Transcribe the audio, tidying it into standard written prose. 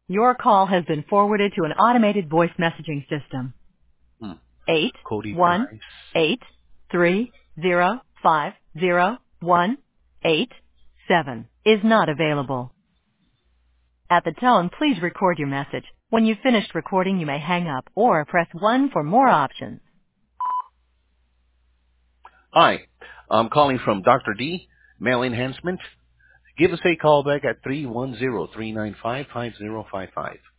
Your call has been forwarded to an automated voice messaging system. Hmm. Eight Cody one Price. 830501887 is not available. At the tone, please record your message. When you've finished recording, you may hang up or press 1 for more options. Hi. I'm calling from Dr. D, Male Enhancement. Give us a call back at 310-395-5055.